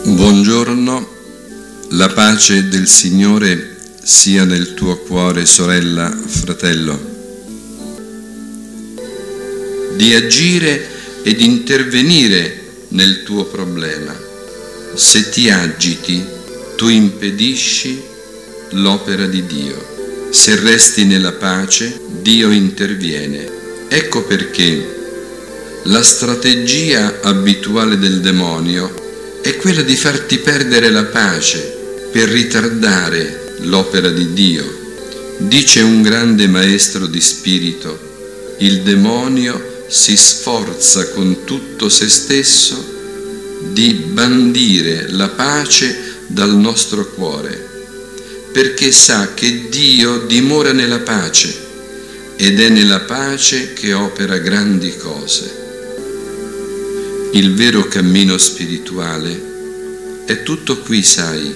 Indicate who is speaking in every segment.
Speaker 1: Buongiorno, la pace del Signore sia nel tuo cuore, sorella, fratello. Di agire ed intervenire nel tuo problema. Se ti agiti, tu impedisci l'opera di Dio. Se resti nella pace, Dio interviene. Ecco perché la strategia abituale del demonio è quella di farti perdere la pace per ritardare l'opera di Dio. Dice un grande maestro di spirito: il demonio si sforza con tutto se stesso di bandire la pace dal nostro cuore, perché sa che Dio dimora nella pace ed è nella pace che opera grandi cose. Il vero cammino spirituale è tutto qui, sai,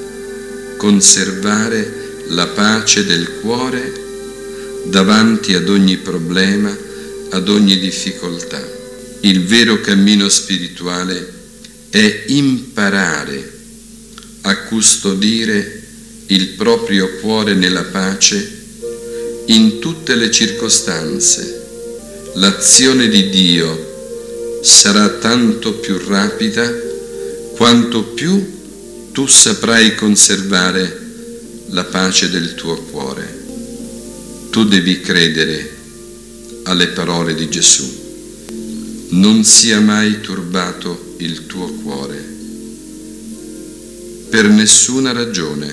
Speaker 1: conservare la pace del cuore davanti ad ogni problema, ad ogni difficoltà. Il vero cammino spirituale è imparare a custodire il proprio cuore nella pace in tutte le circostanze. L'azione di Dio sarà tanto più rapida quanto più tu saprai conservare la pace del tuo cuore. Tu devi credere alle parole di Gesù. Non sia mai turbato il tuo cuore, per nessuna ragione.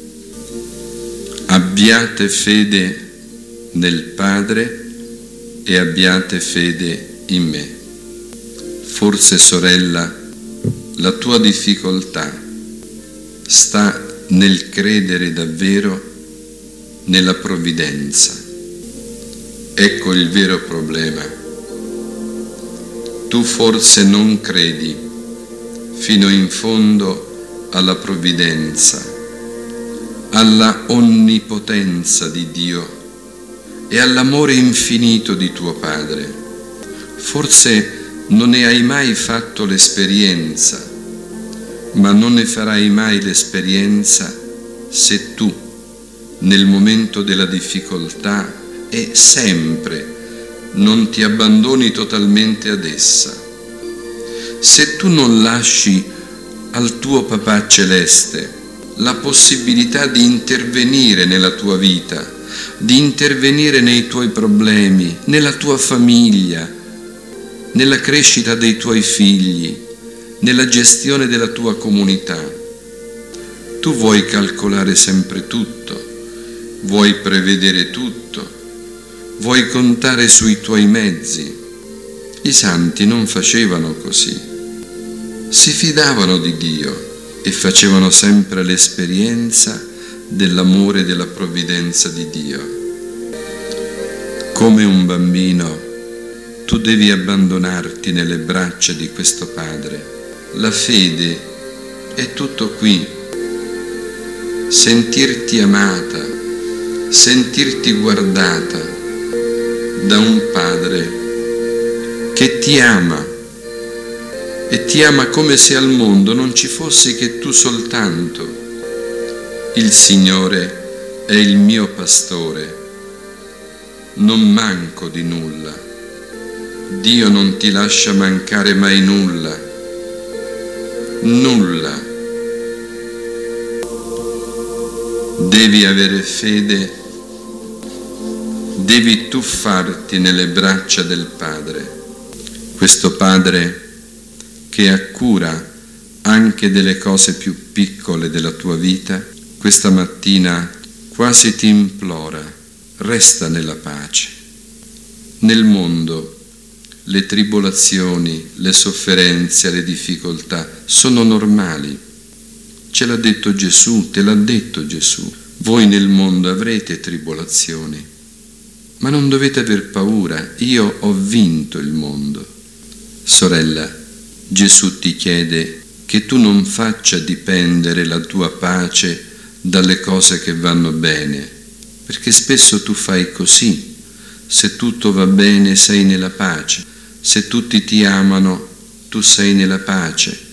Speaker 1: Abbiate fede nel Padre e abbiate fede in me. Forse, sorella, la tua difficoltà sta nel credere davvero nella provvidenza. Ecco il vero problema. Tu forse non credi fino in fondo alla provvidenza, alla onnipotenza di Dio e all'amore infinito di tuo Padre. Forse non ne hai mai fatto l'esperienza, ma non ne farai mai l'esperienza se tu, nel momento della difficoltà e sempre, non ti abbandoni totalmente ad essa. Se tu non lasci al tuo Papà Celeste la possibilità di intervenire nella tua vita, di intervenire nei tuoi problemi, nella tua famiglia, nella crescita dei tuoi figli, nella gestione della tua comunità. Tu vuoi calcolare sempre tutto, vuoi prevedere tutto, vuoi contare sui tuoi mezzi. I santi non facevano così. Si fidavano di Dio e facevano sempre l'esperienza dell'amore e della provvidenza di Dio. Come un bambino, tu devi abbandonarti nelle braccia di questo Padre. La fede è tutto qui. Sentirti amata, sentirti guardata da un Padre che ti ama e ti ama come se al mondo non ci fossi che tu soltanto. Il Signore è il mio pastore, non manco di nulla. Dio non ti lascia mancare mai nulla, nulla. Devi avere fede, devi tuffarti nelle braccia del Padre, questo Padre che ha cura anche delle cose più piccole della tua vita. Questa mattina quasi ti implora: resta nella pace. Nel mondo le tribolazioni, le sofferenze, le difficoltà sono normali. Ce l'ha detto Gesù, te l'ha detto Gesù. Voi nel mondo avrete tribolazioni, ma non dovete aver paura, io ho vinto il mondo. Sorella, Gesù ti chiede che tu non faccia dipendere la tua pace dalle cose che vanno bene, perché spesso tu fai così. Se tutto va bene sei nella pace, se tutti ti amano tu sei nella pace,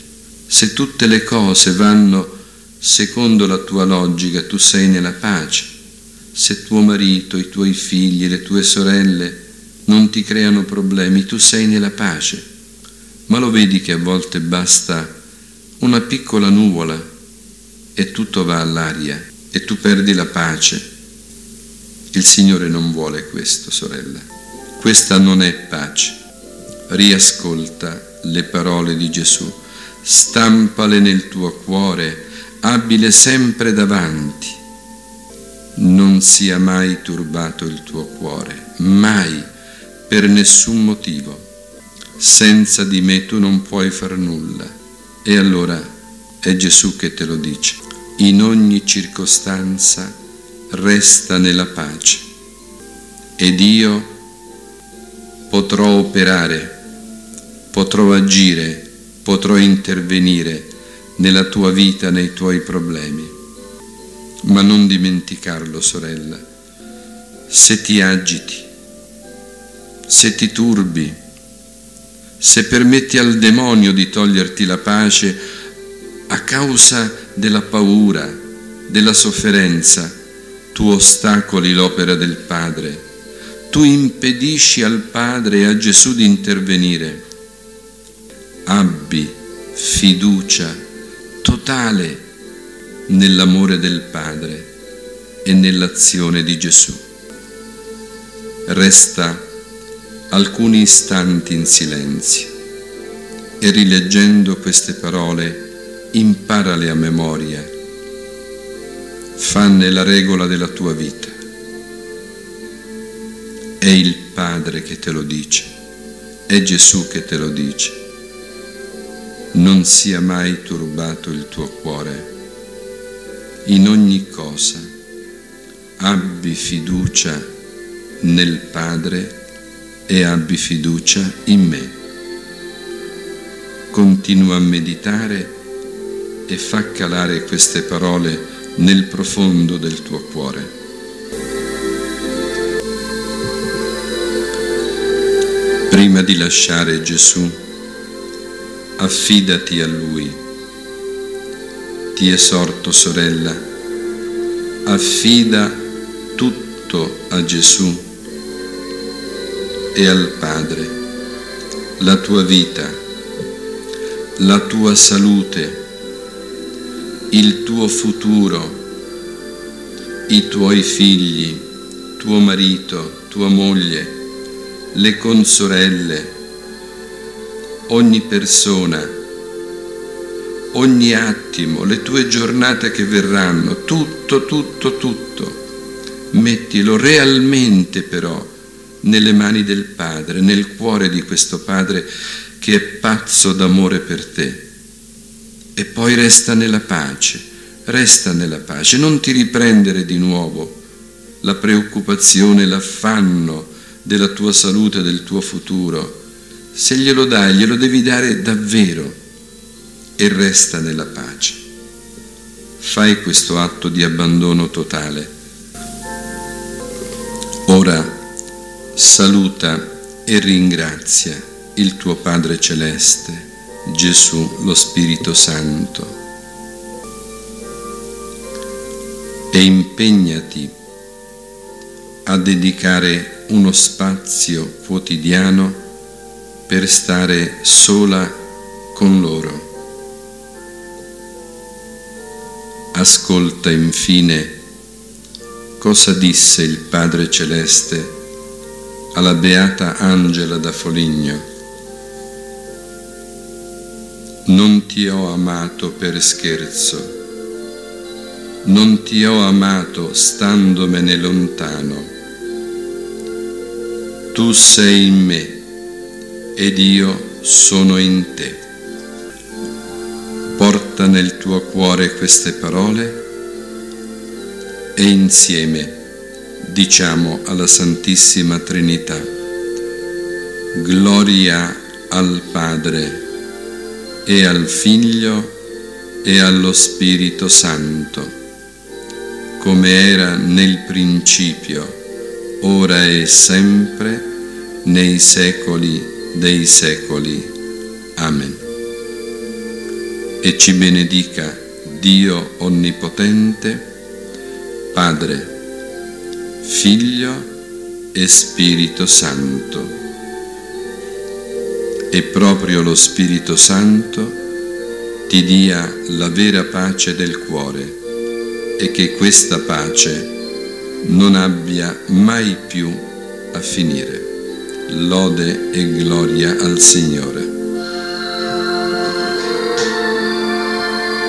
Speaker 1: Se tutte le cose vanno secondo la tua logica, tu sei nella pace. Se tuo marito, i tuoi figli, le tue sorelle non ti creano problemi, tu sei nella pace. Ma lo vedi che a volte basta una piccola nuvola e tutto va all'aria e tu perdi la pace. Il Signore non vuole questo, sorella. Questa non è pace. Riascolta le parole di Gesù, stampale nel tuo cuore, abbile sempre davanti. Non sia mai turbato il tuo cuore, mai, per nessun motivo. Senza di me tu non puoi far nulla. E allora è Gesù che te lo dice. In ogni circostanza resta nella pace ed io potrò operare, potrò agire, potrò intervenire nella tua vita, nei tuoi problemi. Ma non dimenticarlo, sorella. Se ti agiti, se ti turbi, se permetti al demonio di toglierti la pace a causa della paura, della sofferenza, tu ostacoli l'opera del Padre. Tu impedisci al Padre e a Gesù di intervenire. Abbi fiducia totale nell'amore del Padre e nell'azione di Gesù. Resta alcuni istanti in silenzio e rileggendo queste parole imparale a memoria. Fanne la regola della tua vita. È il Padre che te lo dice, è Gesù che te lo dice. Non sia mai turbato il tuo cuore. In ogni cosa abbi fiducia nel Padre e abbi fiducia in me. Continua a meditare e fa calare queste parole nel profondo del tuo cuore. Prima di lasciare Gesù, affidati a Lui. Ti esorto, sorella, affida tutto a Gesù e al Padre, la tua vita, la tua salute, il tuo futuro, i tuoi figli, tuo marito, tua moglie, le consorelle, ogni persona, ogni attimo, le tue giornate che verranno, tutto, tutto, tutto. Mettilo realmente però nelle mani del Padre, nel cuore di questo Padre che è pazzo d'amore per te. E poi resta nella pace, non ti riprendere di nuovo la preoccupazione, l'affanno della tua salute, del tuo futuro. Se glielo dai, glielo devi dare davvero e resta nella pace. Fai questo atto di abbandono totale. Ora saluta e ringrazia il tuo Padre Celeste, Gesù, lo Spirito Santo, e impegnati a dedicare uno spazio quotidiano per stare sola con loro. Ascolta infine cosa disse il Padre Celeste alla beata Angela da Foligno. Non ti ho amato per scherzo, non ti ho amato standomene lontano. Tu sei in me ed io sono in te. Porta nel tuo cuore queste parole e insieme diciamo alla Santissima Trinità: Gloria al Padre e al Figlio e allo Spirito Santo, come era nel principio, ora e sempre, nei secoli dei secoli. Amen. e ci benedica Dio Onnipotente, Padre, Figlio e Spirito Santo. E proprio lo Spirito Santo ti dia la vera pace del cuore e che questa pace non abbia mai più a finire. Lode e gloria al Signore.